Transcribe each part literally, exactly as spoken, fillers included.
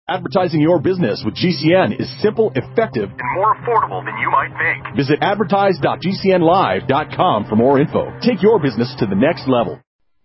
Advertising your business with G C N is simple, effective, and more affordable than you might think. Visit advertise dot g c n live dot com for more info. Take your business to the next level.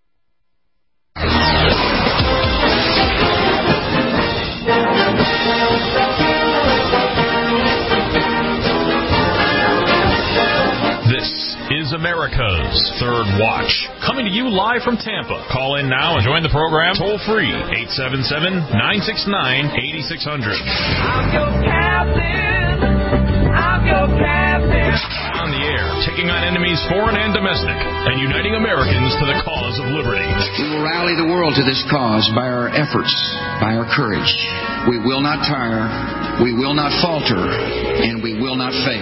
Is America's Third Watch. Coming to you live from Tampa. Call in now and join the program toll free, eight seven seven, nine six nine, eight six zero zero. I'm your captain. I'm your captain. On the air, taking on enemies foreign and domestic, and uniting Americans to the cause of liberty. We will rally the world to this cause by our efforts, by our courage. We will not tire, we will not falter, and we will not fail.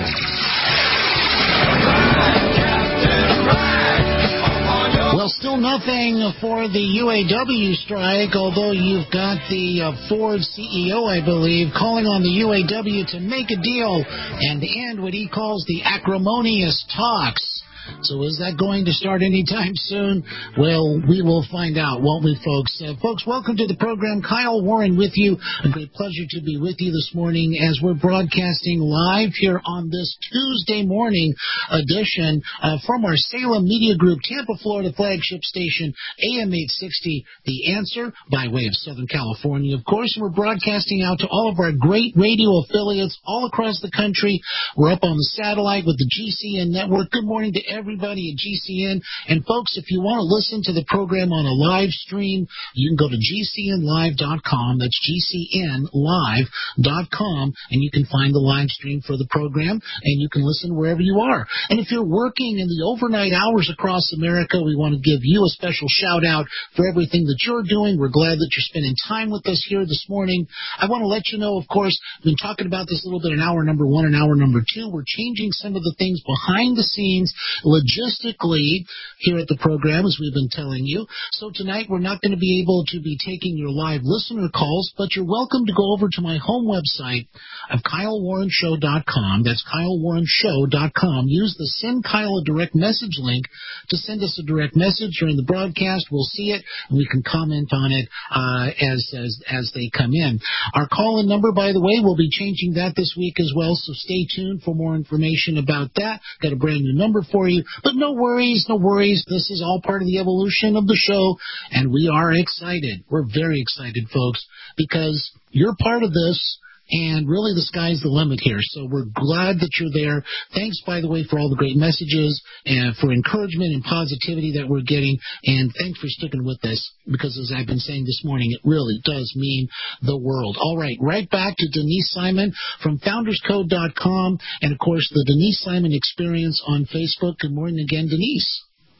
Well, still nothing for the U A W strike, although you've got the uh, Ford C E O, I believe, calling on the U A W to make a deal and end what he calls the acrimonious talks. So is that going to start anytime soon? Well, we will find out, won't we, folks? Uh, folks, welcome to the program. Kyle Warren with you. A great pleasure to be with you this morning as we're broadcasting live here on this Tuesday morning edition uh, from our Salem Media Group, Tampa, Florida flagship station, A M eight sixty, The Answer, by way of Southern California, of course. And we're broadcasting out to all of our great radio affiliates all across the country. We're up on the satellite with the G C N network. Good morning to everybody at G C N. And folks, if you want to listen to the program on a live stream, you can go to G C N live dot com. That's G C N live dot com, and you can find the live stream for the program, and you can listen wherever you are. And if you're working in the overnight hours across America, we want to give you a special shout out for everything that you're doing. We're glad that you're spending time with us here this morning. I want to let you know, of course, we've been talking about this a little bit in hour number one and hour number two. We're changing some of the things behind the scenes logistically here at the program, as we've been telling you. So tonight we're not going to be able to be taking your live listener calls, but you're welcome to go over to my home website of Kyle Warren Show dot com. That's Kyle Warren Show dot com. Use the Send Kyle a Direct Message link to send us a direct message during the broadcast. We'll see it, and we can comment on it uh, as, as, as they come in. Our call-in number, by the way, we'll be changing that this week as well, so stay tuned for more information about that. Got a brand new number for you. But no worries, no worries. This is all part of the evolution of the show, and we are excited. We're very excited, folks, because you're part of this, and really the sky's the limit here. So we're glad that you're there. Thanks, by the way, for all the great messages and for encouragement and positivity that we're getting, and thanks for sticking with us, because as I've been saying this morning, it really does mean the world. All right, right back to Denise Simon from founders code dot com, and, of course, the Denise Simon Experience on Facebook. Good morning again, Denise.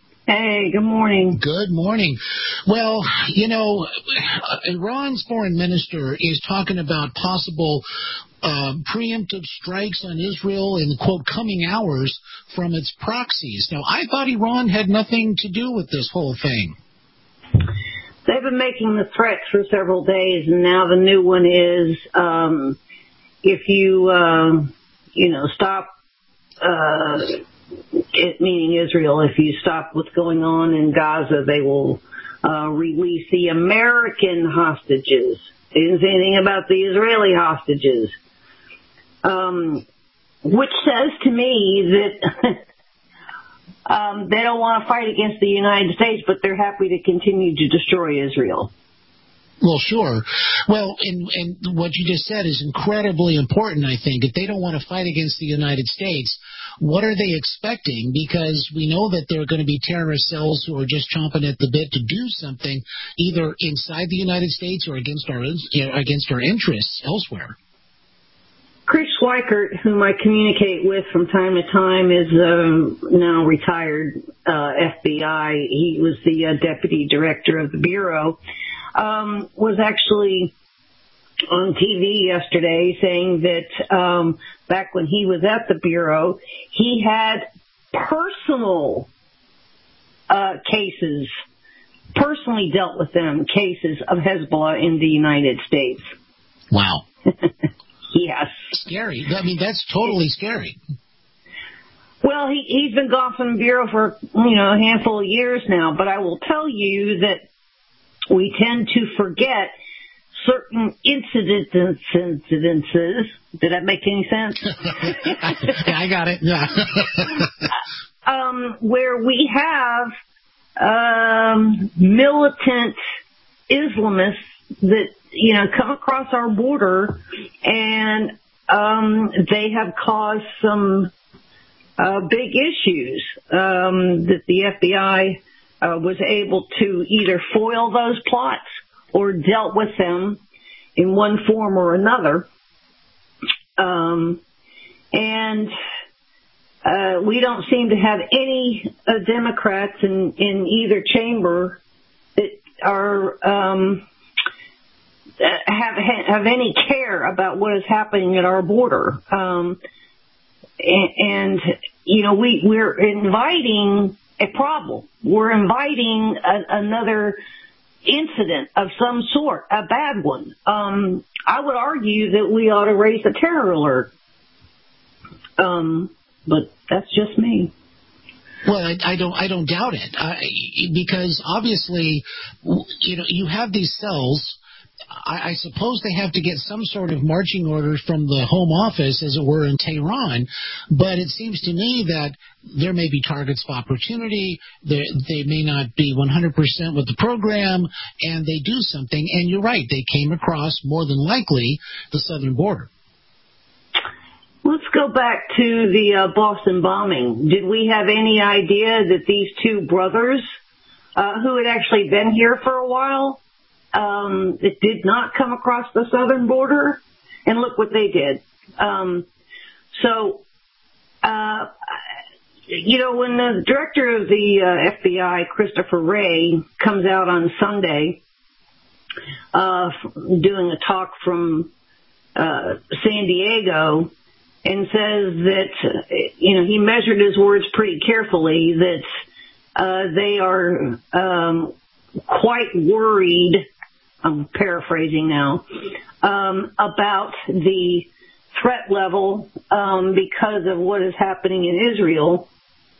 Hey, good morning. Good morning. Well, you know, Iran's foreign minister is talking about possible uh, preemptive strikes on Israel in, quote, coming hours from its proxies. Now, I thought Iran had nothing to do with this whole thing. They've been making the threats for several days, and now the new one is um, if you, uh, you know, stop... Uh, It, meaning Israel, if you stop what's going on in Gaza, they will uh, release the American hostages. They didn't say anything about the Israeli hostages, um, which says to me that um, they don't want to fight against the United States, but they're happy to continue to destroy Israel. Well, sure. Well, and, and what you just said is incredibly important, I think. If they don't want to fight against the United States, what are they expecting? Because we know that there are going to be terrorist cells who are just chomping at the bit to do something, either inside the United States or against our against our interests elsewhere. Chris Schweikert, whom I communicate with from time to time, is uh, now retired uh, F B I. He was the uh, deputy director of the Bureau. Um, was actually on T V yesterday saying that um, back when he was at the Bureau, he had personal uh, cases, personally dealt with them, cases of Hezbollah in the United States. Wow. Yes. Scary. I mean, that's totally scary. Well, he, he's been gone from the Bureau for, you know, a handful of years now, but I will tell you that we tend to forget certain incidences, incidences. Did that make any sense? Yeah, I got it. Yeah. um, where we have um, militant Islamists that, you know, come across our border, and um, they have caused some uh, big issues um, that the F B I uh, was able to either foil those plots or dealt with them in one form or another. Um, and uh, we don't seem to have any uh, Democrats in, in either chamber that are um, have have any care about what is happening at our border. Um, and, and you know, we we're inviting a problem. We're inviting a, another incident of some sort, a bad one. Um, I would argue that we ought to raise a terror alert. Um, but that's just me. Well, I, I don't, I don't doubt it, I, because obviously, you know, you have these cells. I, I suppose they have to get some sort of marching orders from the Home Office, as it were, in Tehran. But it seems to me that there may be targets of opportunity. They, they may not be one hundred percent with the program, and they do something. And you're right, they came across, more than likely, the southern border. Let's go back to the uh, Boston bombing. Did we have any idea that these two brothers, uh, who had actually been here for a while, Um, it did not come across the southern border, and look what they did. Um, so, uh, you know, when the director of the uh, F B I, Christopher Wray, comes out on Sunday, uh, doing a talk from uh, San Diego, and says that, you know, he measured his words pretty carefully, that uh, they are um, quite worried, I'm paraphrasing now, um, about the threat level um, because of what is happening in Israel.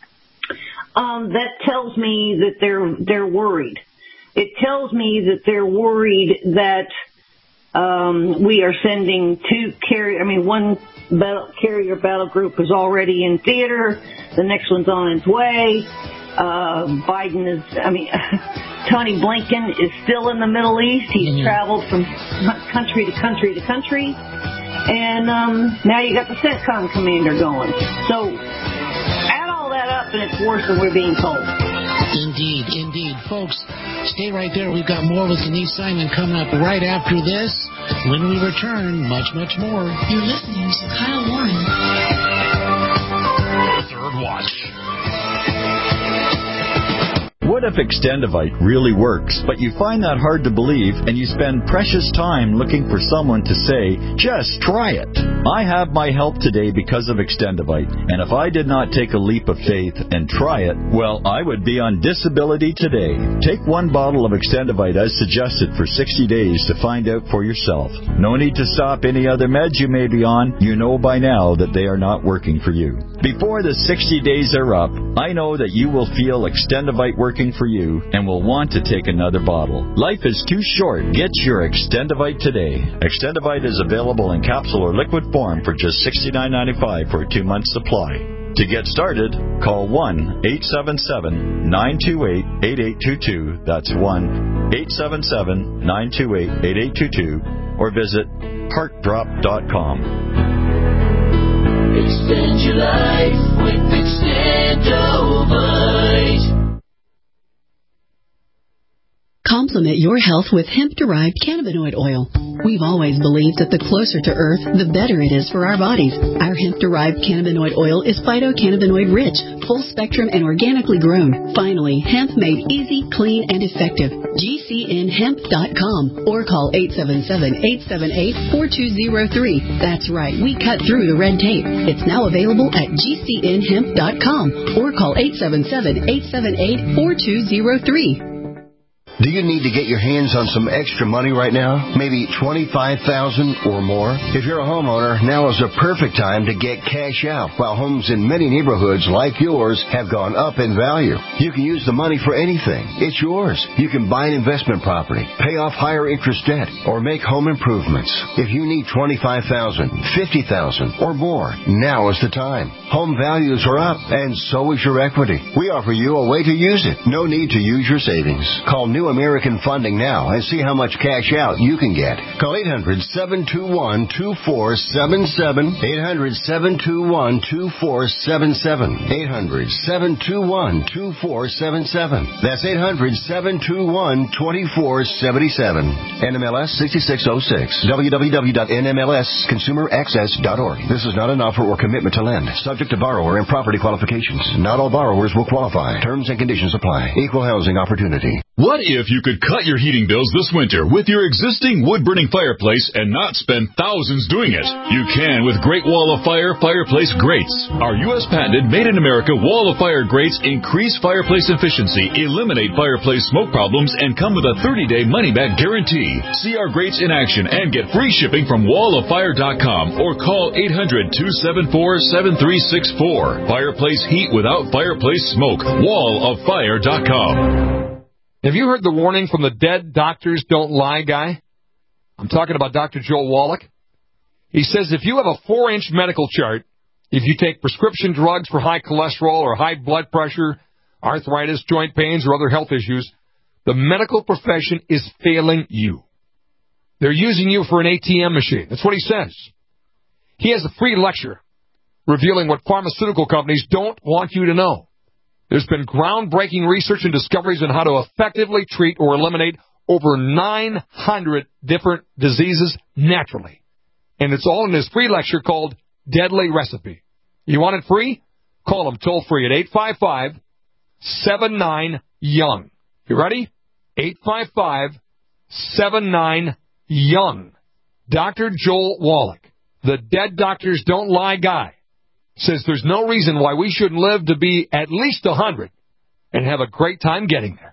Um, that tells me that they're they're worried. It tells me that they're worried that um, we are sending two carrier. I mean, one battle, carrier battle group is already in theater. The next one's on its way. Uh, Biden is, I mean, Tony Blinken is still in the Middle East. He's mm-hmm. traveled from country to country to country. And um, now you got the CENTCOM commander going. So add all that up, and it's worse than we're being told. Indeed, indeed. Folks, stay right there. We've got more with Denise Simon coming up right after this. When we return, much, much more. You're listening to Kyle Warren. Third Watch. What if Extendivite really works, but you find that hard to believe and you spend precious time looking for someone to say, just try it? I have my help today because of Extendivite, and if I did not take a leap of faith and try it, well, I would be on disability today. Take one bottle of Extendivite as suggested for sixty days to find out for yourself. No need to stop any other meds you may be on. You know by now that they are not working for you. Before the sixty days are up, I know that you will feel Extendivite working for you and will want to take another bottle. Life is too short. Get your Extendivite today. Extendivite is available in capsule or liquid form for just sixty-nine ninety-five for a two-month supply. To get started, call one eight seven seven, nine two eight, eight eight two two. That's one eight seven seven, nine two eight, eight eight two two, or visit heart drop dot com. Extend your life with Extendivite. Complement your health with hemp-derived cannabinoid oil. We've always believed that the closer to Earth, the better it is for our bodies. Our hemp-derived cannabinoid oil is phytocannabinoid-rich, full-spectrum, and organically grown. Finally, hemp made easy, clean, and effective. G C N hemp dot com or call eight seven seven, eight seven eight, four two zero three. That's right, we cut through the red tape. It's now available at G C N hemp dot com or call eight seven seven, eight seven eight, four two zero three. Do you need to get your hands on some extra money right now? Maybe twenty-five thousand dollars or more? If you're a homeowner, now is a perfect time to get cash out. While homes in many neighborhoods like yours have gone up in value, you can use the money for anything. It's yours. You can buy an investment property, pay off higher interest debt, or make home improvements. If you need twenty-five thousand dollars, fifty thousand dollars, or more, now is the time. Home values are up, and so is your equity. We offer you a way to use it. No need to use your savings. Call New American Funding now and see how much cash out you can get. Call eight hundred, seven two one, two four seven seven, eight hundred, seven two one, two four seven seven, eight hundred, seven two one, two four seven seven. That's eight hundred, seven two one, two four seven seven. N M L S sixty-six oh six. w w w dot n m l s consumer access dot org. This is not an offer or commitment to lend. Subject to borrower and property qualifications. Not all borrowers will qualify. Terms and conditions apply. Equal housing opportunity. What if you could cut your heating bills this winter with your existing wood-burning fireplace and not spend thousands doing it? You can with Great Wall of Fire fireplace grates. Our U S patented made-in-America Wall of Fire grates increase fireplace efficiency, eliminate fireplace smoke problems, and come with a thirty-day money-back guarantee. See our grates in action and get free shipping from wall of fire dot com or call eight hundred, two seven four, seven three six four. Fireplace heat without fireplace smoke. wall of fire dot com. Have you heard the warning from the Dead Doctors Don't Lie guy? I'm talking about Doctor Joel Wallach. He says if you have a four-inch medical chart, if you take prescription drugs for high cholesterol or high blood pressure, arthritis, joint pains, or other health issues, the medical profession is failing you. They're using you for an A T M machine. That's what he says. He has a free lecture revealing what pharmaceutical companies don't want you to know. There's been groundbreaking research and discoveries on how to effectively treat or eliminate over nine hundred different diseases naturally. And it's all in this free lecture called Deadly Recipe. You want it free? Call him toll free at eight five five, seven nine, young. You ready? eight five five, seven nine, young. Doctor Joel Wallach, the Dead Doctors Don't Lie guy, says there's no reason why we shouldn't live to be at least one hundred and have a great time getting there.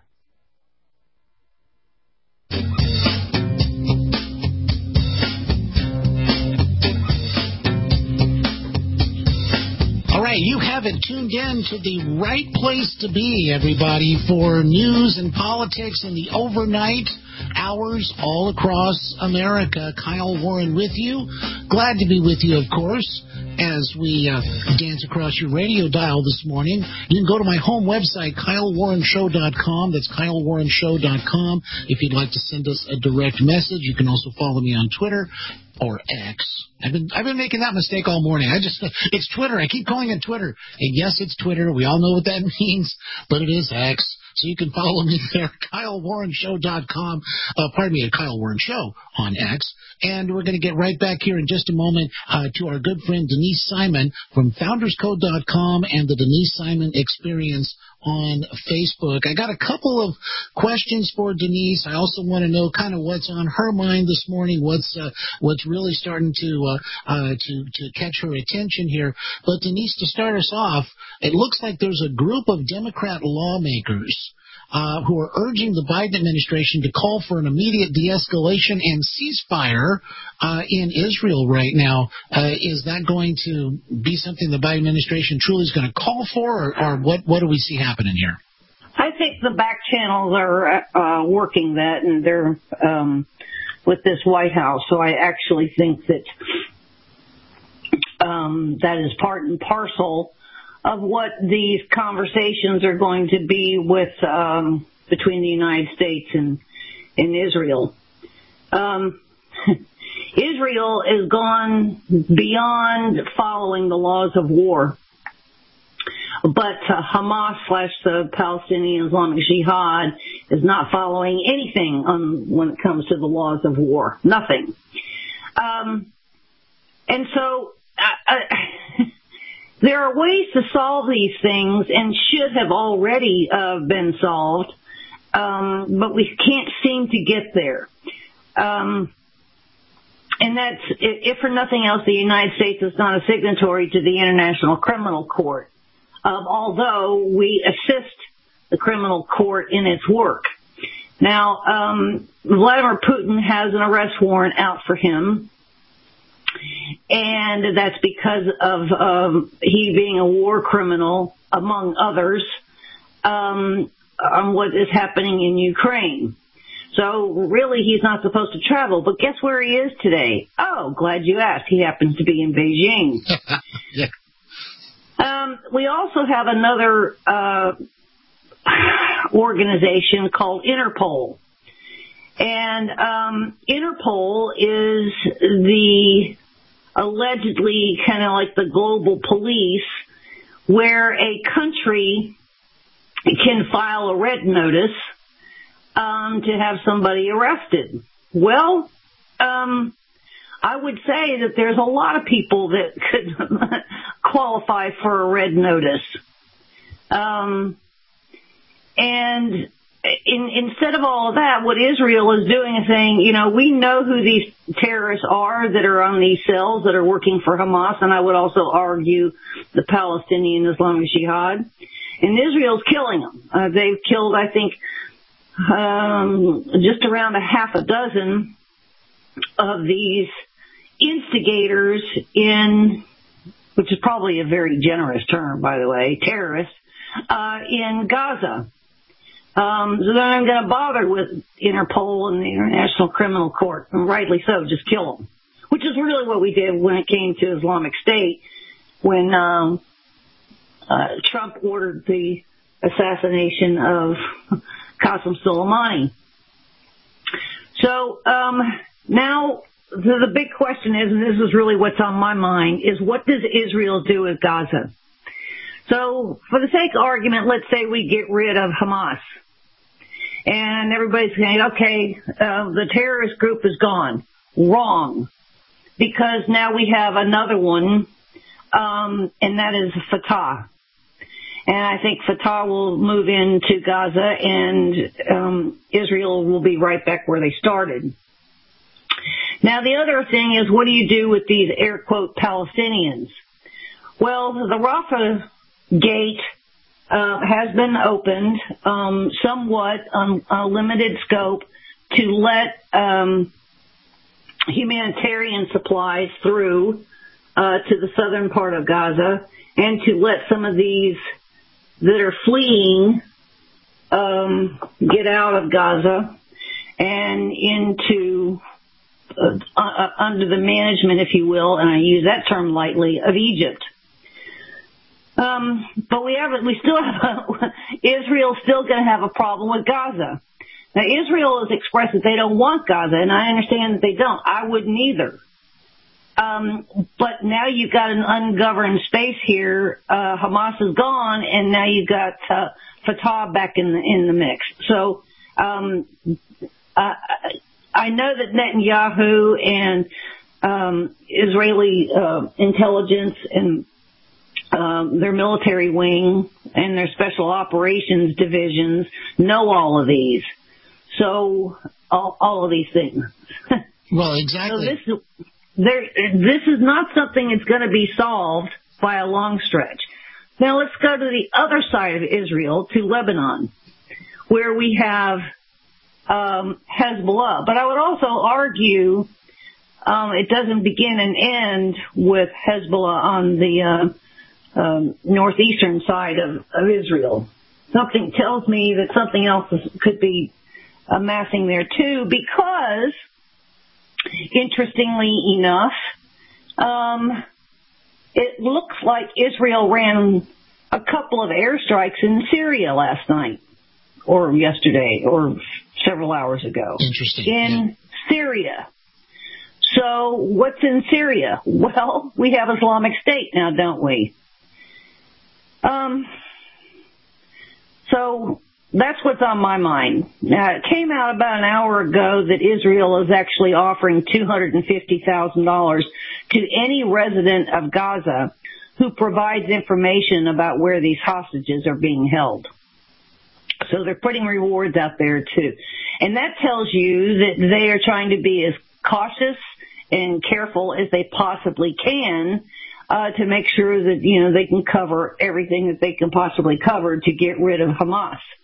All right, you have it tuned in to the right place to be, everybody, for news and politics in the overnight hours all across America. Kyle Warren with you. Glad to be with you, of course, as we uh, dance across your radio dial this morning. You can go to my home website, kyle warren show dot com. That's kyle warren show dot com. If you'd like to send us a direct message, you can also follow me on Twitter or X. I've been I've been making that mistake all morning. I just it's Twitter. I keep calling it Twitter. And yes, it's Twitter. We all know what that means, but it is X. So you can follow me there, kyle warren show dot com. Uh, pardon me, at Kyle Warren Show on X. And we're going to get right back here in just a moment uh, to our good friend Denise Simon from founders code dot com and the Denise Simon Experience on Facebook. I got a couple of questions for Denise. I also want to know kind of what's on her mind this morning, what's uh, what's really starting to, uh, uh, to to catch her attention here. But Denise, to start us off, it looks like there's a group of Democrat lawmakers Uh, who are urging the Biden administration to call for an immediate de-escalation and ceasefire uh, in Israel right now. Uh, is that going to be something the Biden administration truly is going to call for, or, or what, what do we see happening here? I think the back channels are uh, working that, and they're um, with this White House. So I actually think that um, that is part and parcel of what these conversations are going to be with um, between the United States and, and Israel. Um, Israel has gone beyond following the laws of war, but uh, Hamas slash the Palestinian Islamic Jihad is not following anything on, when it comes to the laws of war. Nothing. Um, and so I, I there are ways to solve these things and should have already uh, been solved, um, but we can't seem to get there. Um, and that's, if for nothing else, the United States is not a signatory to the International Criminal Court, um, although we assist the criminal court in its work. Now, um, Vladimir Putin has an arrest warrant out for him, and that's because of um, he being a war criminal, among others, um, on what is happening in Ukraine. So really, he's not supposed to travel. But guess where he is today? Oh, glad you asked. He happens to be in Beijing. Yeah. Um, we also have another uh, organization called Interpol. And um, Interpol is the allegedly kind of like the global police, where a country can file a red notice um, to have somebody arrested. Well, um, I would say that there's a lot of people that could qualify for a red notice. Um, and in, instead of all of that, what Israel is doing is saying, you know, we know who these terrorists are that are on these cells that are working for Hamas, and I would also argue the Palestinian Islamic Jihad. And Israel's killing them. Uh, they've killed, I think, um, just around a half a dozen of these instigators in, which is probably a very generous term, by the way, terrorists, uh, in Gaza. Um, so they're not going to bother with Interpol and the International Criminal Court, and rightly so, just kill them, which is really what we did when it came to Islamic State, when um, uh, Trump ordered the assassination of Qasem Soleimani. So um, now the, the big question is, and this is really what's on my mind, is what does Israel do with Gaza? So for the sake of argument, let's say we get rid of Hamas. And everybody's saying, okay, uh, the terrorist group is gone. Wrong. Because now we have another one, um, and that is Fatah. And I think Fatah will move into Gaza, and um, Israel will be right back where they started. Now, the other thing is, what do you do with these air quote Palestinians? Well, the Rafah gate uh, has been opened um, somewhat on a limited scope to let um, humanitarian supplies through uh, to the southern part of Gaza, and to let some of these that are fleeing um, get out of Gaza and into uh, uh, under the management, if you will, and I use that term lightly, of Egypt. Um, but we have, we still have, a, Israel's still going to have a problem with Gaza. Now, Israel has expressed that they don't want Gaza, and I understand that they don't. I wouldn't either. Um, but now you've got an ungoverned space here. Uh, Hamas is gone, and now you've got uh, Fatah back in the in the mix. So um, uh, I know that Netanyahu and um, Israeli uh, intelligence and um, their military wing and their special operations divisions know all of these. So all, all of these things. Well, exactly. So this, there, this is not something that's going to be solved by a long stretch. Now let's go to the other side of Israel, to Lebanon, where we have um, Hezbollah. But I would also argue um, it doesn't begin and end with Hezbollah on the uh, um, northeastern side of, of Israel. Something tells me that something else is, could be amassing there too, because, interestingly enough, um, it looks like Israel ran a couple of airstrikes in Syria last night, or yesterday, or several hours ago. Interesting. In yeah. Syria. So what's in Syria? Well, we have Islamic State now, don't we? Um. So that's what's on my mind. Now, it came out about an hour ago that Israel is actually offering two hundred fifty thousand dollars to any resident of Gaza who provides information about where these hostages are being held. So they're putting rewards out there, too. And that tells you that they are trying to be as cautious and careful as they possibly can uh, to make sure that, you know, they can cover everything that they can possibly cover to get rid of Hamas.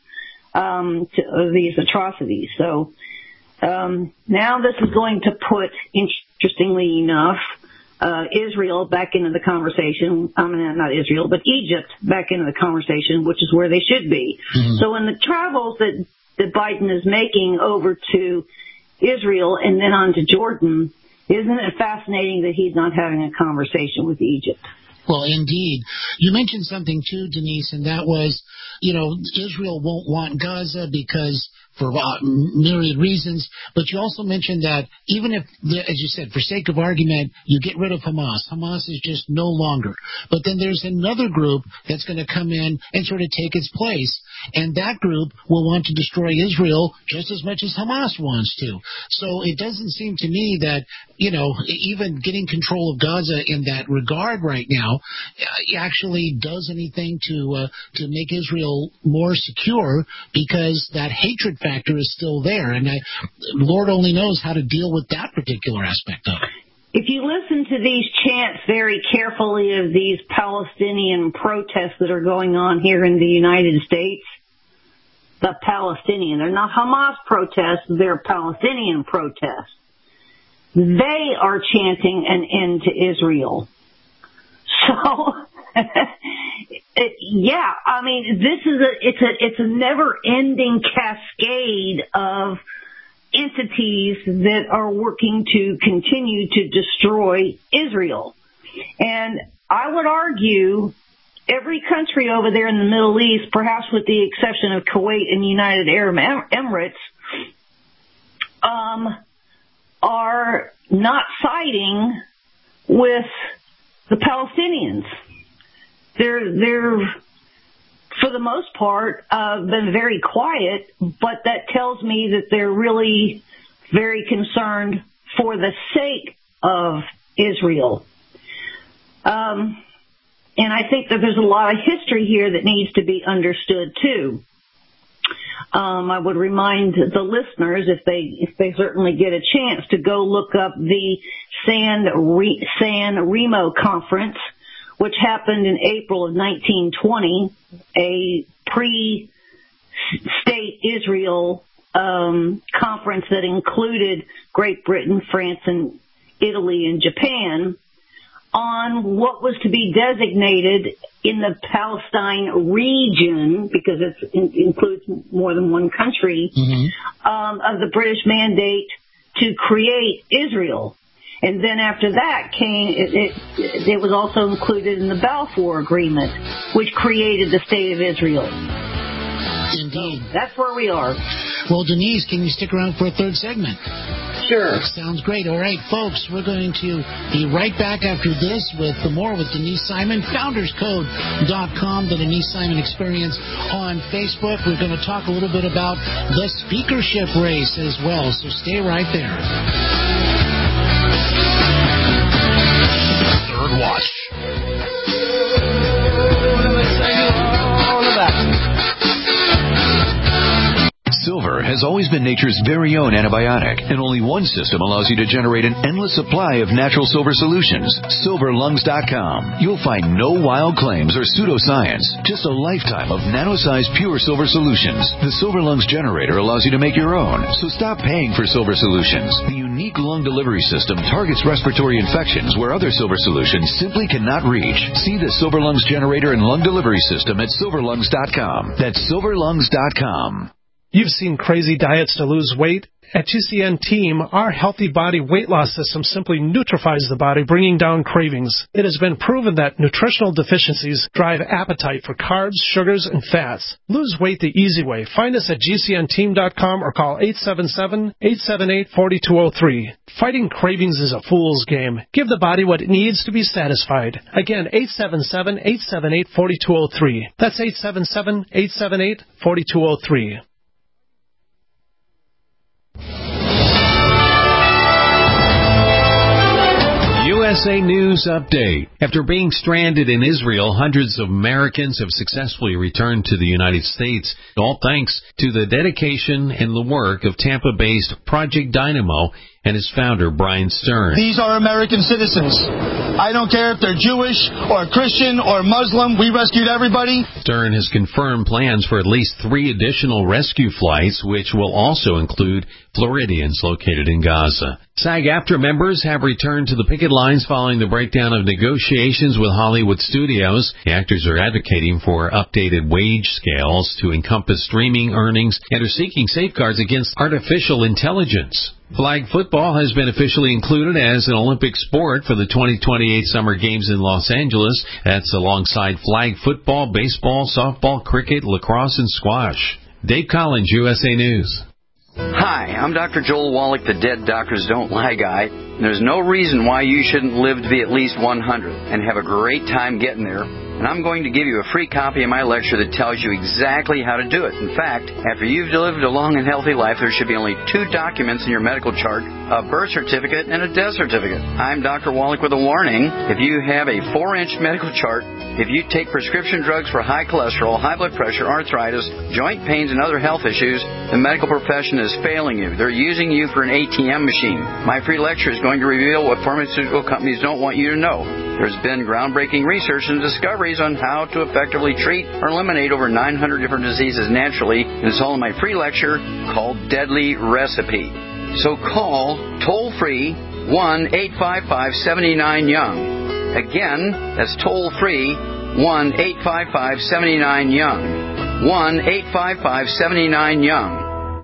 um, to uh, these atrocities. So um, now this is going to put, interestingly enough, uh, Israel back into the conversation. I mean, not Israel, but Egypt back into the conversation, which is where they should be. Mm-hmm. So in the travels that, that Biden is making over to Israel and then on to Jordan, isn't it fascinating that he's not having a conversation with Egypt? Well, indeed. You mentioned something, too, Denise, and that was, you know, Israel won't want Gaza because for uh, myriad reasons, but you also mentioned that even if, as you said, for sake of argument, you get rid of Hamas, Hamas is just no longer. But then there's another group that's going to come in and sort of take its place, and that group will want to destroy Israel just as much as Hamas wants to. So it doesn't seem to me that, you know, even getting control of Gaza in that regard right now actually does anything to uh, to make Israel more secure, because that hatred factor is still there, and I, Lord only knows how to deal with that particular aspect of it. If you listen to these chants very carefully of these Palestinian protests that are going on here in the United States, the Palestinian, they're not Hamas protests, they're Palestinian protests. They are chanting an end to Israel. So, it, yeah, I mean, this is a, it's a, it's a never-ending cascade of entities that are working to continue to destroy Israel. And I would argue every country over there in the Middle East, perhaps with the exception of Kuwait and United Arab Emirates, um, are not siding with the Palestinians. They're, they're, for the most part, uh, been very quiet, but that tells me that they're really very concerned for the sake of Israel. Um, and I think that there's a lot of history here that needs to be understood too. Um, I would remind the listeners, if they if they certainly get a chance, to go look up the San Re, San Remo Conference, which happened in April of nineteen twenty, a pre-state Israel um, conference that included Great Britain, France, and Italy and Japan, on what was to be designated in the Palestine region, because it in, includes more than one country, mm-hmm. um, of the British mandate to create Israel. And then after that came, it, it, it was also included in the Balfour Agreement, which created the State of Israel. Indeed. So that's where we are. Well, Denise, can you stick around for a third segment? Sure. Sounds great. All right, folks, we're going to be right back after this with more with Denise Simon, founders code dot com, the Denise Simon Experience on Facebook. We're going to talk a little bit about the speakership race as well, so stay right there. Third Watch. Silver has always been nature's very own antibiotic, and only one system allows you to generate an endless supply of natural silver solutions. silver lungs dot com. You'll find no wild claims or pseudoscience, just a lifetime of nano-sized pure silver solutions. The Silver Lungs generator allows you to make your own, so stop paying for silver solutions. The unique lung delivery system targets respiratory infections where other silver solutions simply cannot reach. See the Silver Lungs generator and lung delivery system at silver lungs dot com. That's silver lungs dot com. You've seen crazy diets to lose weight. At G C N Team, our Healthy Body Weight Loss System simply neutralizes the body, bringing down cravings. It has been proven that nutritional deficiencies drive appetite for carbs, sugars, and fats. Lose weight the easy way. Find us at G C N team dot com or call eight seven seven, eight seven eight, four two zero three. Fighting cravings is a fool's game. Give the body what it needs to be satisfied. Again, eight seven seven, eight seven eight, four two zero three. That's eight seven seven, eight seven eight, four two zero three. U S A News Update. After being stranded in Israel, hundreds of Americans have successfully returned to the United States, all thanks to the dedication and the work of Tampa-based Project Dynamo and its founder, Brian Stern. These are American citizens. I don't care if they're Jewish or Christian or Muslim. We rescued everybody. Stern has confirmed plans for at least three additional rescue flights, which will also include Floridians located in Gaza. SAG-AFTRA members have returned to the picket lines following the breakdown of negotiations with Hollywood studios. The actors are advocating for updated wage scales to encompass streaming earnings and are seeking safeguards against artificial intelligence. Flag football has been officially included as an Olympic sport for the twenty twenty-eight Summer Games in Los Angeles. That's alongside flag football, baseball, softball, cricket, lacrosse, and squash. Dave Collins, U S A News. Hi, I'm Doctor Joel Wallach, the Dead Doctors Don't Lie guy. There's no reason why you shouldn't live to be at least one hundred and have a great time getting there. And I'm going to give you a free copy of my lecture that tells you exactly how to do it. In fact, after you've lived a long and healthy life, there should be only two documents in your medical chart, a birth certificate and a death certificate. I'm Doctor Wallach with a warning. If you have a four-inch medical chart, if you take prescription drugs for high cholesterol, high blood pressure, arthritis, joint pains, and other health issues, the medical profession is failing you. They're using you for an A T M machine. My free lecture is going to reveal what pharmaceutical companies don't want you to know. There's been groundbreaking research and discoveries on how to effectively treat or eliminate over nine hundred different diseases naturally, and it's all in my free lecture called Deadly Recipe. So call toll-free one eight five five, seven nine, young. Again, that's toll-free one eight five five, seven nine, young. one eight five five, seven nine, young.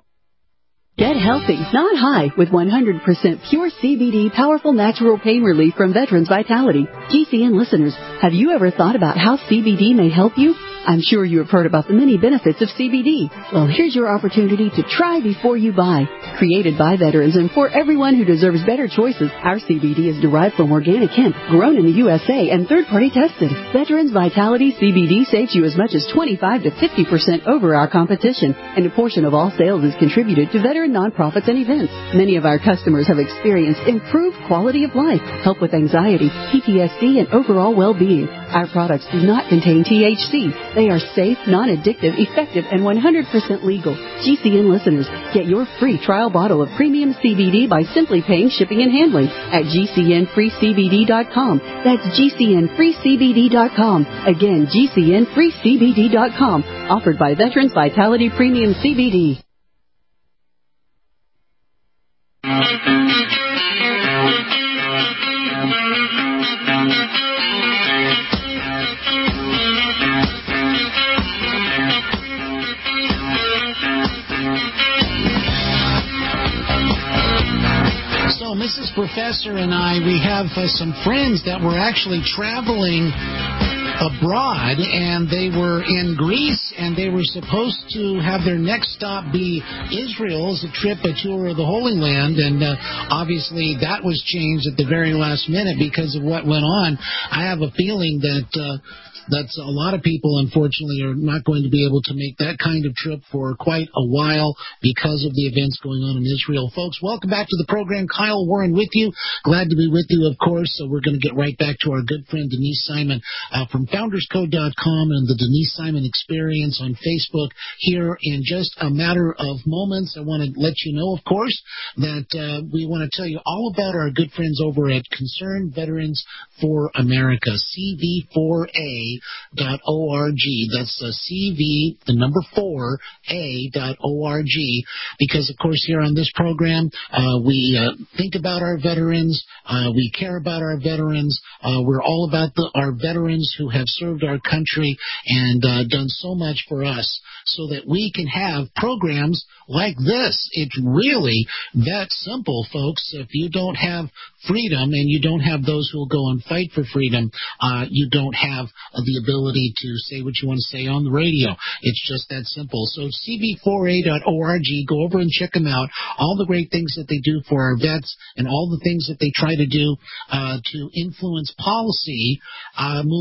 Get healthy, not high, with one hundred percent pure C B D powerful natural pain relief from Veterans Vitality. G C N listeners, have you ever thought about how C B D may help you? I'm sure you have heard about the many benefits of C B D. Well, here's your opportunity to try before you buy. Created by veterans and for everyone who deserves better choices, our C B D is derived from organic hemp, grown in the U S A and third-party tested. Veterans Vitality C B D saves you as much as twenty-five to fifty percent over our competition, and a portion of all sales is contributed to veteran nonprofits and events. Many of our customers have experienced improved quality of life, help with anxiety, P T S D, and overall well-being. Our products do not contain T H C. They are safe, non-addictive, effective, and one hundred percent legal. G C N listeners, get your free trial bottle of premium C B D by simply paying shipping and handling at G C N free C B D dot com. That's G C N free C B D dot com. Again, G C N free C B D dot com. Offered by Veterans Vitality Premium C B D. So, Missus Professor and I, we have uh, some friends that were actually traveling abroad, and they were in Greece, and they were supposed to have their next stop be Israel as a trip, a tour of the Holy Land, and uh, obviously that was changed at the very last minute because of what went on. I have a feeling that uh, That's a lot of people, unfortunately, are not going to be able to make that kind of trip for quite a while because of the events going on in Israel. Folks, welcome back to the program. Kyle Warren with you. Glad to be with you, of course. So we're going to get right back to our good friend Denise Simon uh, from founders code dot com and the Denise Simon Experience on Facebook here in just a matter of moments. I want to let you know, of course, that uh, we want to tell you all about our good friends over at Concerned Veterans for America, C V four A dot org. That's uh, C V, the number four, A dot org, because, of course, here on this program, uh, we uh, think about our veterans, uh, we care about our veterans, uh, we're all about the, our veterans who have served our country and uh, done so much for us so that we can have programs like this. It's really that simple, folks. If you don't have freedom and you don't have those who will go and fight for freedom, uh, you don't have uh, the ability to say what you want to say on the radio. It's just that simple. So C V four A dot org, go over and check them out. All the great things that they do for our vets and all the things that they try to do uh, to influence policy uh, moving forward.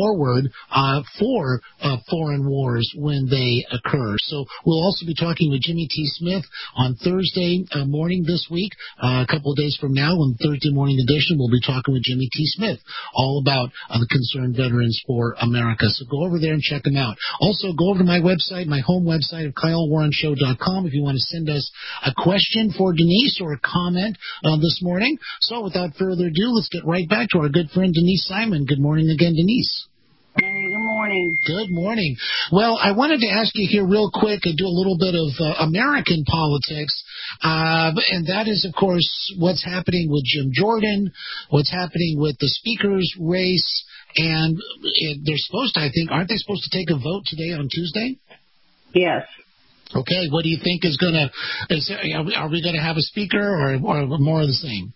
forward uh, for uh, foreign wars when they occur. So we'll also be talking with Jimmy T. Smith on Thursday uh, morning this week. Uh, a couple of days from now, on Thursday morning edition, we'll be talking with Jimmy T. Smith all about uh, the Concerned Veterans for America. So go over there and check them out. Also, go over to my website, my home website of Kyle Warren Show dot com if you want to send us a question for Denise or a comment uh, this morning. So without further ado, let's get right back to our good friend Denise Simon. Good morning again, Denise. Hey, good morning. Good morning. Well, I wanted to ask you here real quick and do a little bit of uh, American politics, uh, and that is, of course, what's happening with Jim Jordan, what's happening with the speaker's race, and it, they're supposed to, I think, aren't they supposed to take a vote today on Tuesday? Yes. Okay, what do you think is going to, are we going to have a speaker or, or more of the same?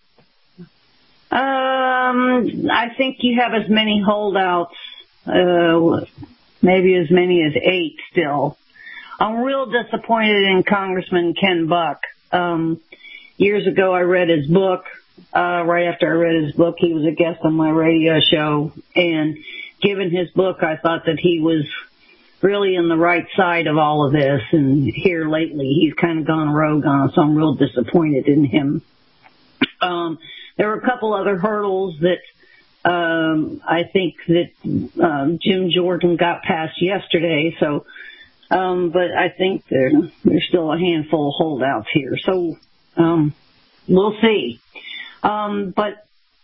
Um, I think you have as many holdouts, uh, maybe as many as eight still. I'm real disappointed in Congressman Ken Buck. Um, years ago I read his book. Uh, right after I read his book, he was a guest on my radio show. And given his book, I thought that he was really on the right side of all of this. And here lately, he's kind of gone rogue on us, so I'm real disappointed in him. Um, there were a couple other hurdles that um, I think that um, Jim Jordan got past yesterday. So, um, but I think there, there's still a handful of holdouts here. So um, we'll see. Um, but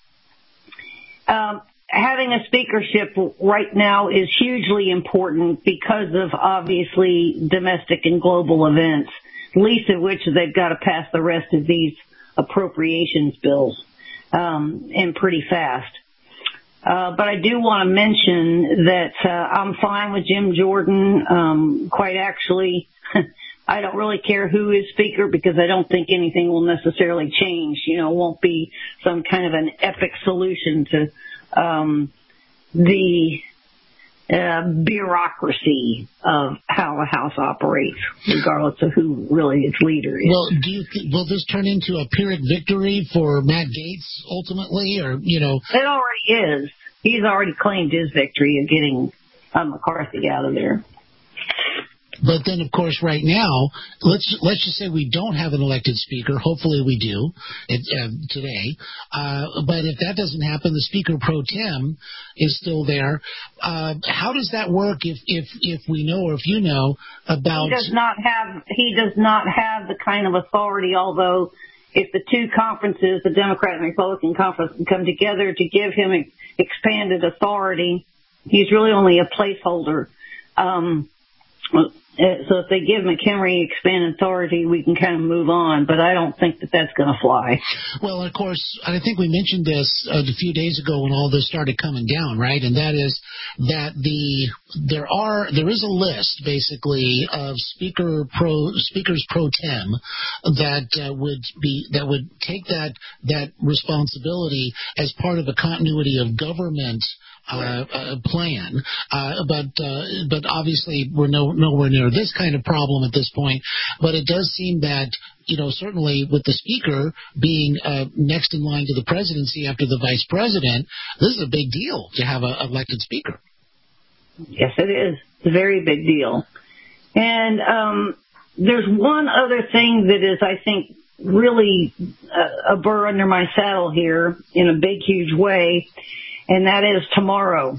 um, having a speakership right now is hugely important because of obviously domestic and global events, least of which they've got to pass the rest of these appropriations bills, um, and pretty fast. Uh, but I do want to mention that uh, I'm fine with Jim Jordan. Um, quite actually, I don't really care who is speaker because I don't think anything will necessarily change. You know, it won't be some kind of an epic solution to um, the uh, bureaucracy of how a House operates, regardless of who really its leader is. Well, do you th- will this turn into a Pyrrhic victory for Matt Gaetz ultimately, or you know? It already is. He's already claimed his victory of getting uh, McCarthy out of there. But then, of course, right now, let's let's just say we don't have an elected speaker. Hopefully we do it, uh, today. Uh, but if that doesn't happen, the speaker pro tem is still there. Uh, how does that work if, if, if we know or if you know about... He does not have, he does not have the kind of authority, although if the two conferences, the Democrat and Republican conference, come together to give him expanded authority, he's really only a placeholder. Um So if they give McHenry expanded authority, we can kind of move on, but I don't think that that's going to fly. Well, of course, I think we mentioned this uh, a few days ago when all this started coming down, right? And that is that the there are there is a list basically of speaker pro speakers pro tem that uh, would be that would take that that responsibility as part of a continuity of government Uh, uh, plan, uh, but uh, but obviously we're no, nowhere near this kind of problem at this point. But it does seem that, you know, certainly with the speaker being uh, next in line to the presidency after the vice president, this is a big deal to have an elected speaker. Yes, it is. It's a very big deal. And um, there's one other thing that is, I think, really a, a burr under my saddle here in a big, huge way. And that is tomorrow.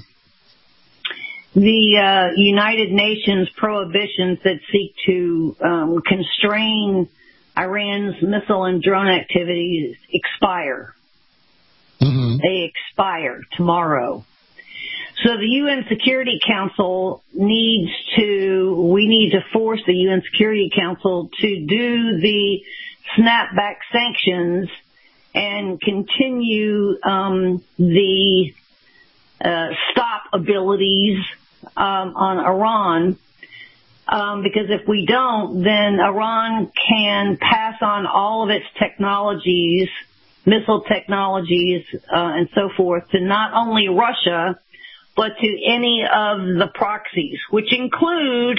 The uh, United Nations prohibitions that seek to um, constrain Iran's missile and drone activities expire. Mm-hmm. They expire tomorrow. So the U N Security Council needs to, we need to force the U N Security Council to do the snapback sanctions and continue um, the uh, stop abilities um, on Iran, um, because if we don't, then Iran can pass on all of its technologies, missile technologies, uh, and so forth, to not only Russia, but to any of the proxies, which include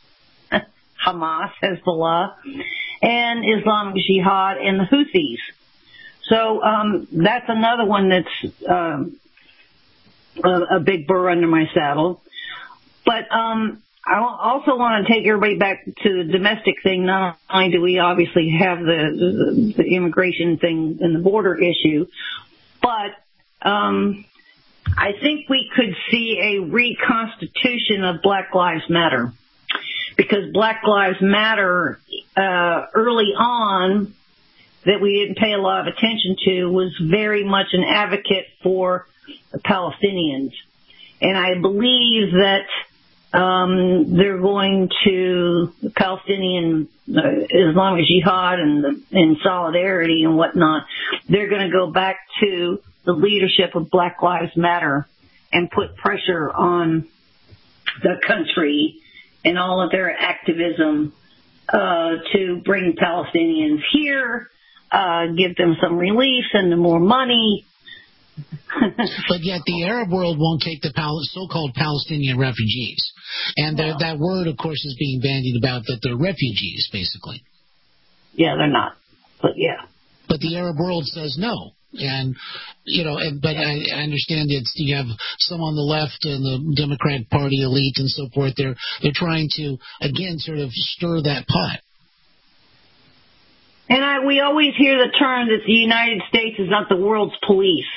Hamas, Hezbollah, and Islamic Jihad and the Houthis. So um, that's another one that's um, a, a big burr under my saddle. But um, I also want to take everybody back to the domestic thing. Not only do we obviously have the, the, the immigration thing and the border issue, but um, I think we could see a reconstitution of Black Lives Matter. Because Black Lives Matter, uh, early on, that we didn't pay a lot of attention to, was very much an advocate for the Palestinians. And I believe that um, they're going to, the Palestinian uh, Islamic Jihad and, the, and Solidarity and whatnot, they're going to go back to the leadership of Black Lives Matter and put pressure on the country and all of their activism uh, to bring Palestinians here, uh, give them some relief, send them more money. But yet the Arab world won't take the Pal- so-called Palestinian refugees. And no. that word, of course, is being bandied about that they're refugees, basically. Yeah, they're not. But, yeah. But the Arab world says no. And, you know, and, but I, I understand it's, you have some on the left and the Democrat Party elite and so forth. They're, they're trying to, again, sort of stir that pot. And I, we always hear the term that the United States is not the world's police.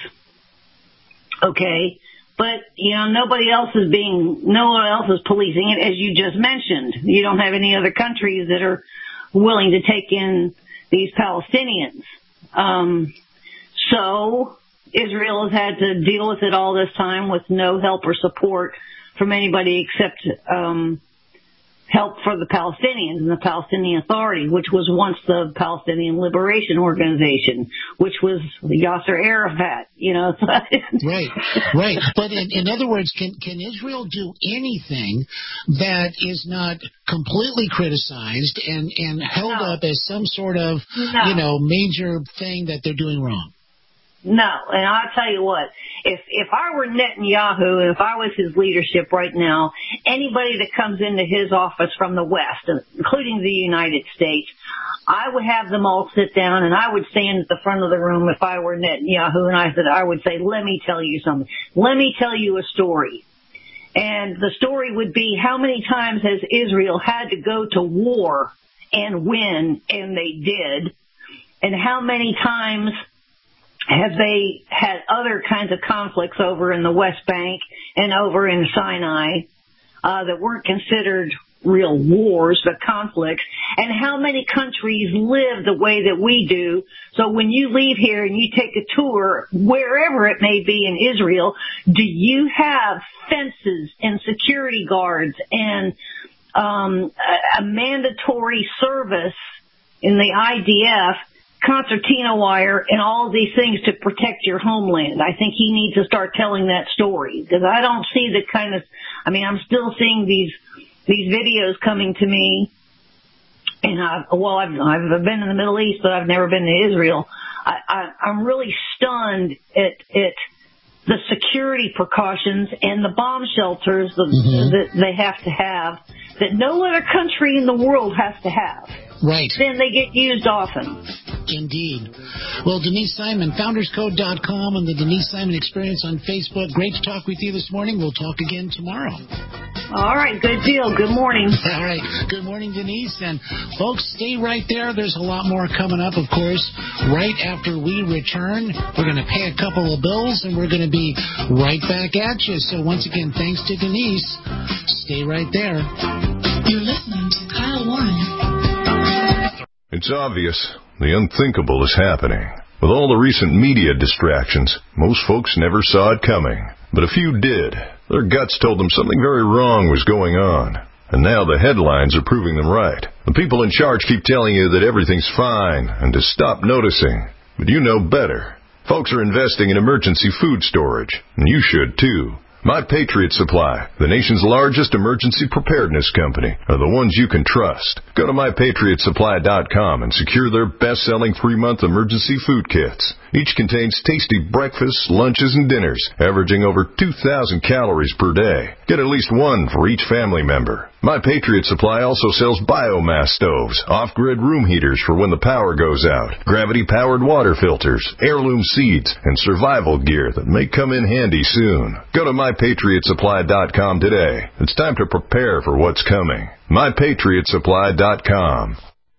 Okay. But, you know, nobody else is being, no one else is policing it, as you just mentioned. You don't have any other countries that are willing to take in these Palestinians. Um, So Israel has had to deal with it all this time with no help or support from anybody except um, help for the Palestinians and the Palestinian Authority, which was once the Palestinian Liberation Organization, which was Yasser Arafat. You know, right, right. But in, in other words, can can Israel do anything that is not completely criticized and and held no. up as some sort of no. you know major thing that they're doing wrong? No, and I'll tell you what, if if I were Netanyahu and if I was his leadership right now, anybody that comes into his office from the West, including the United States, I would have them all sit down and I would stand at the front of the room if I were Netanyahu and I said, I would say, let me tell you something. Let me tell you a story. And the story would be, how many times has Israel had to go to war and win, and they did, and how many times have they had other kinds of conflicts over in the West Bank and over in Sinai uh, that weren't considered real wars, but conflicts, and how many countries live the way that we do. So when you leave here and you take a tour, wherever it may be in Israel, do you have fences and security guards and um, a, a mandatory service in the I D F, concertina wire, and all of these things to protect your homeland? I think he needs to start telling that story, because I don't see the kind of, I mean, I'm still seeing these these videos coming to me, and I, well, I've, I've been in the Middle East, but I've never been to Israel. I, I, I'm really stunned at, at the security precautions and the bomb shelters that, mm-hmm. that they have to have, that no other country in the world has to have. Right. Then they get used often. Indeed. Well, Denise Simon, founders code dot com and the Denise Simon Experience on Facebook. Great to talk with you this morning. We'll talk again tomorrow. All right. Good deal. Good morning. All right. Good morning, Denise. And folks, stay right there. There's a lot more coming up, of course. Right after we return, we're going to pay a couple of bills, and we're going to be right back at you. So once again, thanks to Denise. Stay right there. You're listening to Kyle Warren. It's obvious. The unthinkable is happening. With all the recent media distractions, most folks never saw it coming. But a few did. Their guts told them something very wrong was going on. And now the headlines are proving them right. The people in charge keep telling you that everything's fine and to stop noticing. But you know better. Folks are investing in emergency food storage, and you should too. My Patriot Supply, the nation's largest emergency preparedness company, are the ones you can trust. Go to my patriot supply dot com and secure their best-selling three-month emergency food kits. Each contains tasty breakfasts, lunches, and dinners, averaging over two thousand calories per day. Get at least one for each family member. My Patriot Supply also sells biomass stoves, off-grid room heaters for when the power goes out, gravity-powered water filters, heirloom seeds, and survival gear that may come in handy soon. Go to my patriot supply dot com today. It's time to prepare for what's coming. my patriot supply dot com.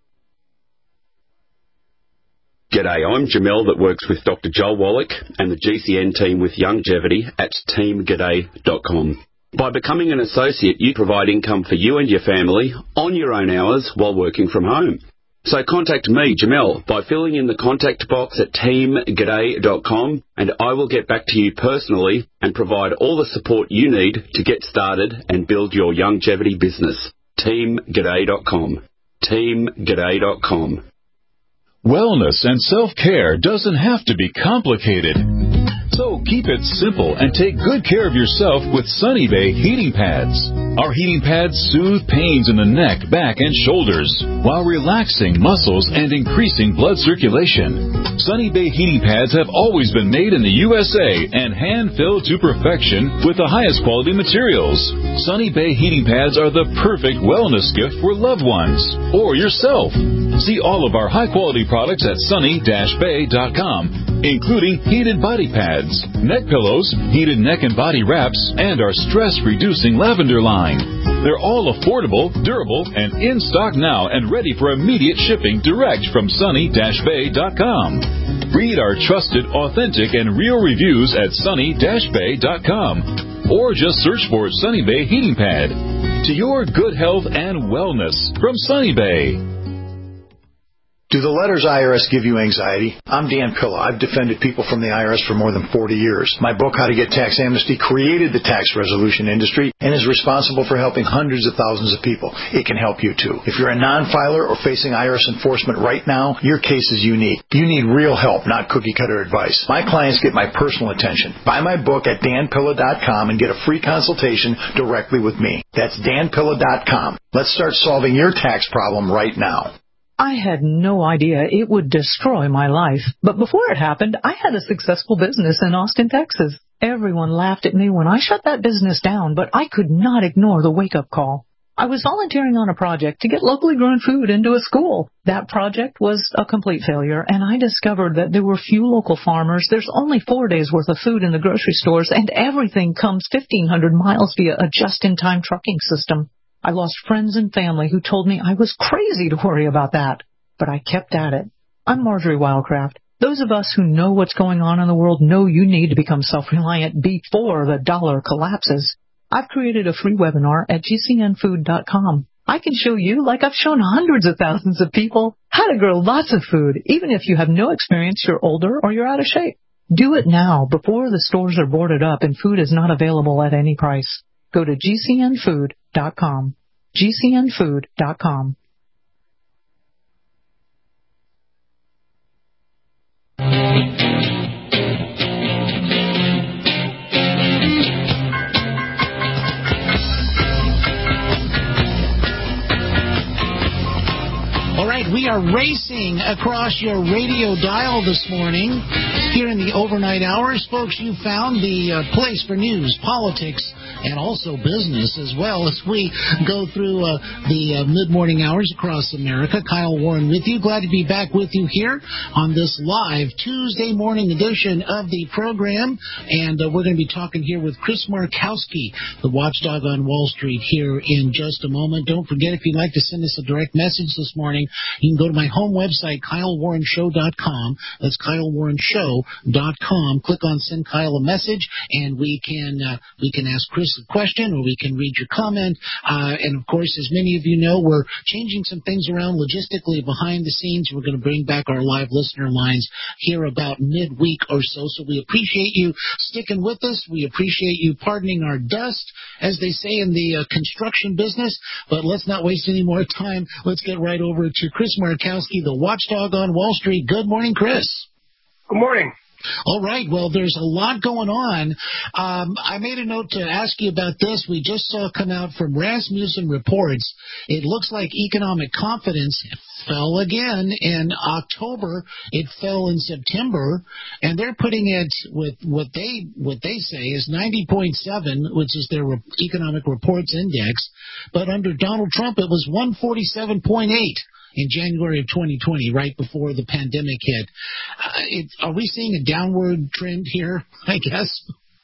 G'day, I'm Jamel that works with Doctor Joel Wallach and the G C N team with Longevity at team g'day dot com. By becoming an associate, you provide income for you and your family on your own hours while working from home. So contact me, Jamel, by filling in the contact box at team g'day dot com, and I will get back to you personally and provide all the support you need to get started and build your longevity business. team g'day dot com. team g'day dot com. Wellness and self-care doesn't have to be complicated. So keep it simple and take good care of yourself with Sunny Bay heating pads. Our heating pads soothe pains in the neck, back, and shoulders while relaxing muscles and increasing blood circulation. Sunny Bay heating pads have always been made in the U S A and hand-filled to perfection with the highest quality materials. Sunny Bay heating pads are the perfect wellness gift for loved ones or yourself. See all of our high-quality products at sunny dash bay dot com, including heated body pads, neck pillows, heated neck and body wraps, and our stress-reducing lavender line. They're all affordable, durable, and in stock now and ready for immediate shipping direct from sunny dash bay dot com. Read our trusted, authentic, and real reviews at sunny dash bay dot com, or just search for Sunny Bay Heating Pad. To your good health and wellness from Sunny Bay. Do the letters I R S give you anxiety? I'm Dan Pilla. I've defended people from the I R S for more than forty years. My book, How to Get Tax Amnesty, created the tax resolution industry and is responsible for helping hundreds of thousands of people. It can help you, too. If you're a non-filer or facing I R S enforcement right now, your case is unique. You need real help, not cookie-cutter advice. My clients get my personal attention. Buy my book at dan pilla dot com and get a free consultation directly with me. That's dan pilla dot com. Let's start solving your tax problem right now. I had no idea it would destroy my life. But before it happened, I had a successful business in Austin, Texas. Everyone laughed at me when I shut that business down, but I could not ignore the wake-up call. I was volunteering on a project to get locally grown food into a school. That project was a complete failure, and I discovered that there were few local farmers. There's only four days' worth of food in the grocery stores, and everything comes fifteen hundred miles via a just-in-time trucking system. I lost friends and family who told me I was crazy to worry about that, but I kept at it. I'm Marjorie Wildcraft. Those of us who know what's going on in the world know you need to become self-reliant before the dollar collapses. I've created a free webinar at g c n food dot com. I can show you, like I've shown hundreds of thousands of people, how to grow lots of food, even if you have no experience, you're older, or you're out of shape. Do it now, before the stores are boarded up and food is not available at any price. Go to g c n food dot com. g c n food dot com. All right, we are racing across your radio dial this morning. Here in the overnight hours, folks, you found the uh, place for news, politics, and also business, as well as we go through uh, the uh, mid-morning hours across America. Kyle Warren with you. Glad to be back with you here on this live Tuesday morning edition of the program. And uh, we're going to be talking here with Chris Markowski, the watchdog on Wall Street, here in just a moment. Don't forget, if you'd like to send us a direct message this morning, you can go to my home website, kyle warren show dot com. That's kyle warren show dot com. Click on Send Kyle a Message, and we can uh, we can ask Chris a question, or we can read your comment. Uh, and, of course, as many of you know, we're changing some things around logistically behind the scenes. We're going to bring back our live listener lines here about midweek or so. So we appreciate you sticking with us. We appreciate you pardoning our dust, as they say in the uh, construction business. But let's not waste any more time. Let's get right over to Chris Markowski, the watchdog on Wall Street. Good morning, Chris. Good morning. All right. Well, there's a lot going on. Um, I made a note to ask you about this. We just saw come out from Rasmussen Reports. It looks like economic confidence fell again in October. It fell in September, and they're putting it with what they what they say is ninety point seven, which is their economic reports index. But under Donald Trump, it was one forty-seven point eight. In January of twenty twenty, right before the pandemic hit. Uh, it, are we seeing a downward trend here, I guess?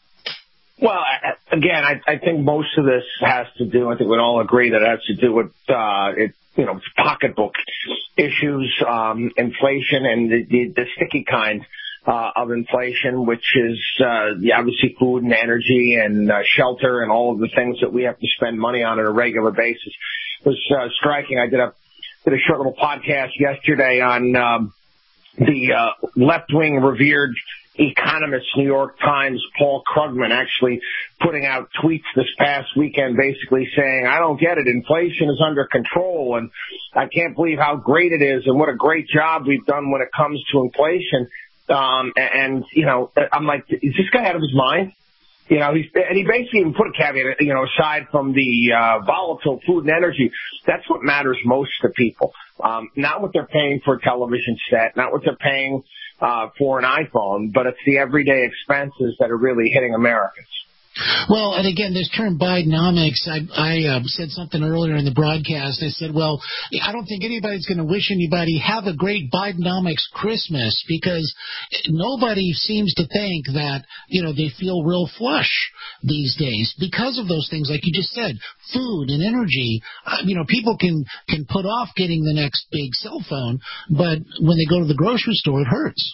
Well, again, I, I think most of this has to do, I think we'd all agree that it has to do with, uh, it, you know, pocketbook issues, um, inflation, and the, the, the sticky kind uh, of inflation, which is uh, obviously food and energy and uh, shelter and all of the things that we have to spend money on on a regular basis. It was uh, striking. I did a did a short little podcast yesterday on um, the uh, left-wing revered economist, New York Times, Paul Krugman, actually putting out tweets this past weekend basically saying, I don't get it, inflation is under control, and I can't believe how great it is and what a great job we've done when it comes to inflation. Um, and, you know, I'm like, is this guy out of his mind? You know, he's, and he basically even put a caveat, you know, aside from the uh, volatile food and energy, that's what matters most to people. Um, not what they're paying for a television set, not what they're paying uh, for an iPhone, but it's the everyday expenses that are really hitting Americans. Well, and again, this term Bidenomics, I, I uh, said something earlier in the broadcast. I said, well, I don't think anybody's going to wish anybody have a great Bidenomics Christmas, because nobody seems to think that, you know, they feel real flush these days because of those things, like you just said, food and energy. Uh, you know, people can, can put off getting the next big cell phone, but when they go to the grocery store, it hurts.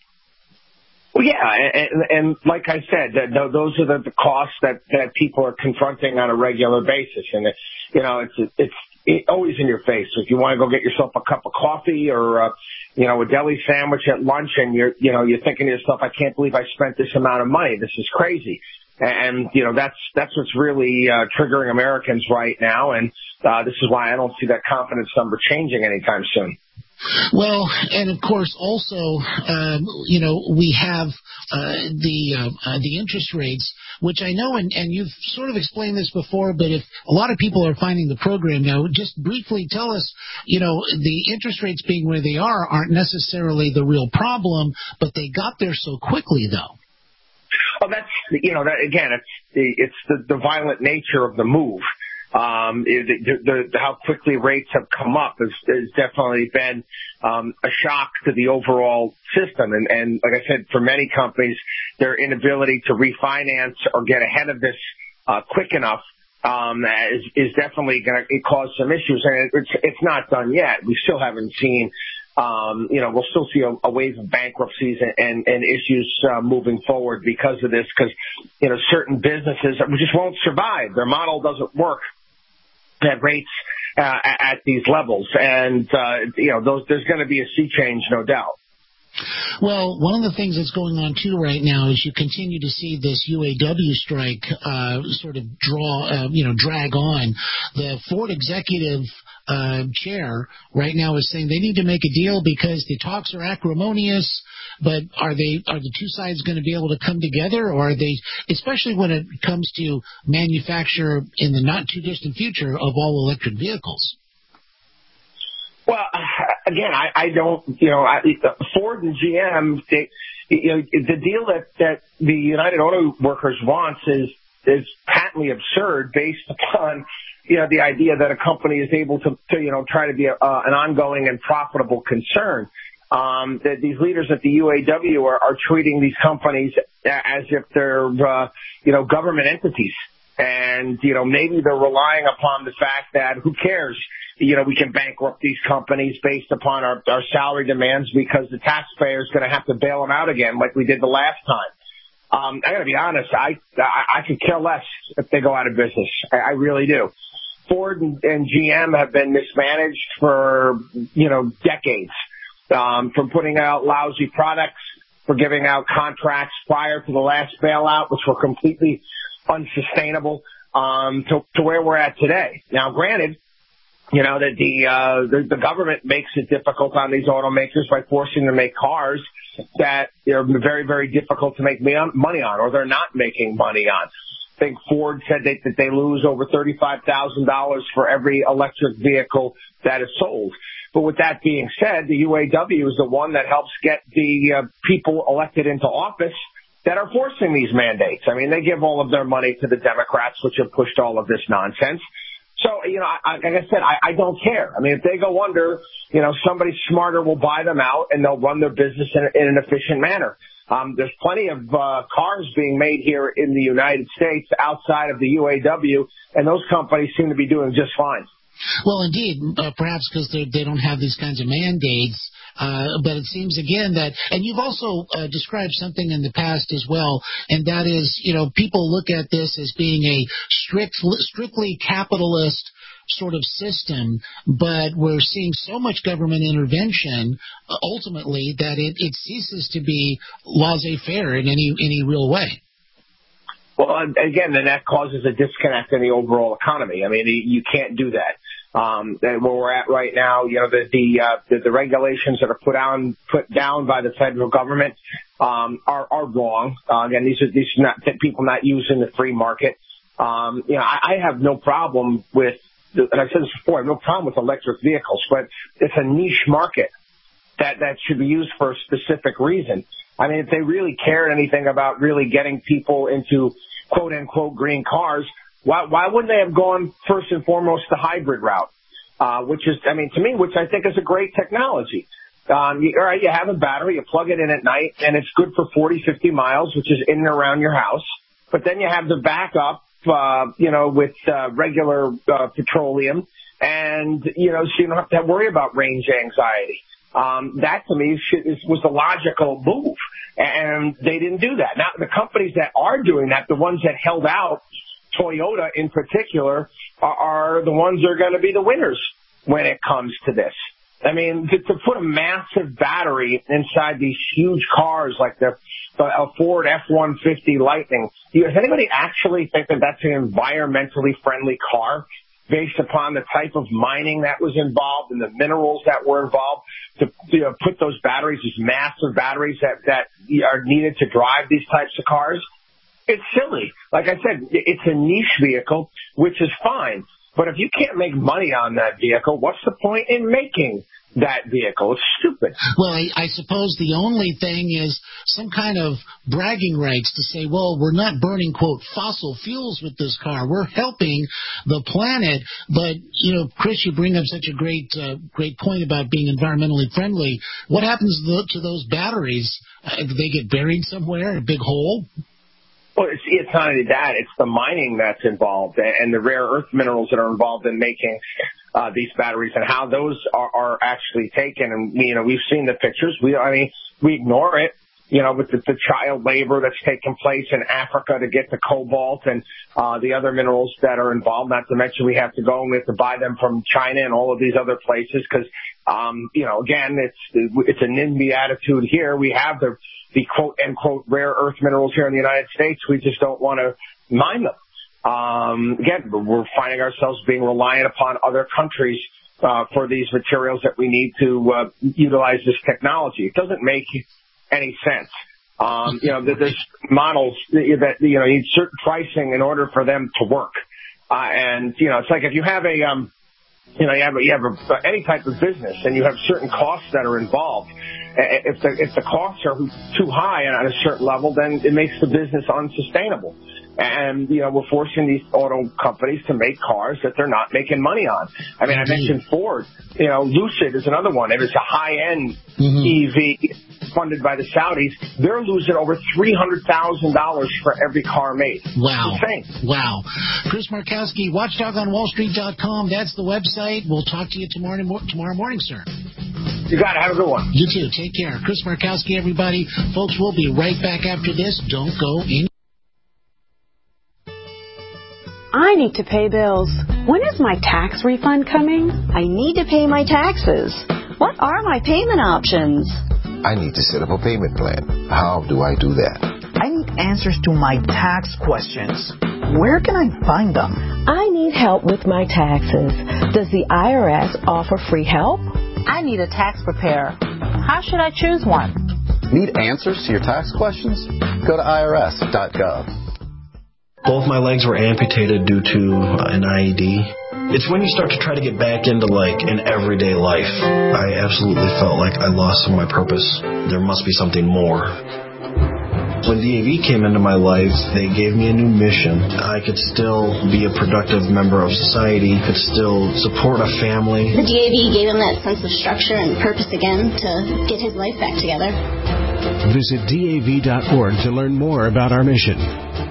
Well, yeah, and, and like I said, that those are the, the costs that, that people are confronting on a regular basis, and it, you know, it's it's it, always in your face. If you want to go get yourself a cup of coffee or uh, you know, a deli sandwich at lunch, and you're you know you're thinking to yourself, I can't believe I spent this amount of money. This is crazy. And you know that's that's what's really uh, triggering Americans right now, and uh, this is why I don't see that confidence number changing anytime soon. Well, and of course, also, um, you know, we have uh, the uh, uh, the interest rates, which I know, and, and you've sort of explained this before, but if a lot of people are finding the program now, just briefly tell us, you know, the interest rates being where they are aren't necessarily the real problem, but they got there so quickly, though. Oh, that's, you know, that again, it's the, it's the, the violent nature of the move. Um, the, the, the, how quickly rates have come up has, has definitely been um, a shock to the overall system. And, and like I said, for many companies, their inability to refinance or get ahead of this uh, quick enough um, is, is definitely going to cause some issues. And it's, it's not done yet. We still haven't seen, um, you know, we'll still see a, a wave of bankruptcies and, and, and issues uh, moving forward because of this, because, you know, certain businesses just won't survive. Their model doesn't work at rates uh, at these levels, and uh, you know, those, there's going to be a sea change, no doubt. Well, one of the things that's going on, too, right now is you continue to see this U A W strike uh, sort of draw, uh, you know, drag on. The Ford executive uh, chair right now is saying they need to make a deal because the talks are acrimonious, but are they, are the two sides going to be able to come together, or are they, especially when it comes to manufacture in the not-too-distant future of all-electric vehicles? Well, again, I, I don't, you know, I, Ford and G M, they, you know, the deal that, that the United Auto Workers wants is, is patently absurd based upon, you know, the idea that a company is able to, to you know, try to be a, uh, an ongoing and profitable concern. Um, that these leaders at the U A W are, are treating these companies as if they're, uh, you know, government entities. And, you know, maybe they're relying upon the fact that who cares? You know, we can bankrupt these companies based upon our, our salary demands because the taxpayer is going to have to bail them out again like we did the last time. Um, I got to be honest, I, I I could care less if they go out of business. I, I really do. Ford and, and G M have been mismanaged for, you know, decades, um, from putting out lousy products, for giving out contracts prior to the last bailout, which were completely unsustainable, um, to, to where we're at today. Now, granted, You know, that the, uh, the, the government makes it difficult on these automakers by forcing them to make cars that are very, very difficult to make money on, or they're not making money on. I think Ford said they, that they lose over thirty-five thousand dollars for every electric vehicle that is sold. But with that being said, the U A W is the one that helps get the uh, people elected into office that are forcing these mandates. I mean, they give all of their money to the Democrats, which have pushed all of this nonsense. So, you know, I, like I said, I, I don't care. I mean, if they go under, you know, somebody smarter will buy them out and they'll run their business in, in an efficient manner. Um, there's plenty of uh, cars being made here in the United States outside of the U A W, and those companies seem to be doing just fine. Well, indeed, uh, perhaps because they don't have these kinds of mandates. Uh, but it seems again that, and you've also uh, described something in the past as well, and that is, you know, people look at this as being a strict, strictly capitalist sort of system, but we're seeing so much government intervention uh, ultimately that it, it ceases to be laissez-faire in any any real way. Well, again, then that causes a disconnect in the overall economy. I mean, you can't do that. Um, and where we're at right now, you know, the the, uh, the the regulations that are put on put down by the federal government um, are are wrong. Uh, again, these are these are not people not using the free market. Um, you know, I, I have no problem with, and I said this before, I have no problem with electric vehicles, but it's a niche market that that should be used for a specific reason. I mean, if they really cared anything about really getting people into quote unquote green cars, Why, why wouldn't they have gone first and foremost the hybrid route, uh, which is, I mean, to me, which I think is a great technology. Um, you, all right, you have a battery, you plug it in at night, and it's good for forty, fifty miles, which is in and around your house. But then you have the backup, uh, you know, with uh, regular uh, petroleum, and, you know, so you don't have to worry about range anxiety. Um, that, to me, was the logical move, and they didn't do that. Now, the companies that are doing that, the ones that held out, Toyota in particular, are, are the ones that are going to be the winners when it comes to this. I mean, to, to put a massive battery inside these huge cars like the, the Ford F one fifty Lightning, does anybody actually think that that's an environmentally friendly car based upon the type of mining that was involved and the minerals that were involved to, you know, put those batteries, these massive batteries that, that are needed to drive these types of cars? It's silly. Like I said, it's a niche vehicle, which is fine. But if you can't make money on that vehicle, what's the point in making that vehicle? It's stupid. Well, I, I suppose the only thing is some kind of bragging rights to say, well, we're not burning, quote, fossil fuels with this car. We're helping the planet. But, you know, Chris, you bring up such a great uh, great point about being environmentally friendly. What happens to, the, to those batteries? Uh, do they get buried somewhere in a big hole? Well, it's, it's not only that, it's the mining that's involved and the rare earth minerals that are involved in making uh, these batteries and how those are, are actually taken. And, you know, we've seen the pictures. We, I mean, we ignore it, you know, with the, the child labor that's taking place in Africa to get the cobalt and uh, the other minerals that are involved. Not to mention we have to go and we have to buy them from China and all of these other places because, um, you know, again, it's it's a NIMBY attitude here. We have the the quote-unquote rare earth minerals here in the United States. We just don't want to mine them. Um, again, we're finding ourselves being reliant upon other countries uh, for these materials that we need to uh, utilize this technology. It doesn't make any sense. Um, you know, there's models that, you know, need certain pricing in order for them to work. Uh, and, you know, it's like if you have a, um, you know, you have, a, you have a, any type of business and you have certain costs that are involved. If the, if the costs are too high and at a certain level, then it makes the business unsustainable. And, you know, we're forcing these auto companies to make cars that they're not making money on. I mean, I mentioned Ford. You know, Lucid is another one. It is a high-end mm-hmm. E V funded by the Saudis. They're losing over three hundred thousand dollars for every car made. Wow. It's insane. Wow. Chris Markowski, watchdog on wall street dot com. That's the website. We'll talk to you tomorrow, tomorrow morning, sir. You got it. Have a good one. You too. Take care. Chris Markowski, everybody. Folks, we'll be right back after this. Don't go in. I need to pay bills. When is my tax refund coming? I need to pay my taxes. What are my payment options? I need to set up a payment plan. How do I do that? I need answers to my tax questions. Where can I find them? I need need help with my taxes. Does the I R S offer free help? I need a tax preparer. How should I choose one? Need answers to your tax questions? Go to I R S dot gov. Both my legs were amputated due to an I E D. It's when you start to try to get back into, like, an everyday life. I absolutely felt like I lost some of my purpose. There must be something more. When D A V came into my life, they gave me a new mission. I could still be a productive member of society, could still support a family. The D A V gave him that sense of structure and purpose again to get his life back together. Visit D A V dot org to learn more about our mission.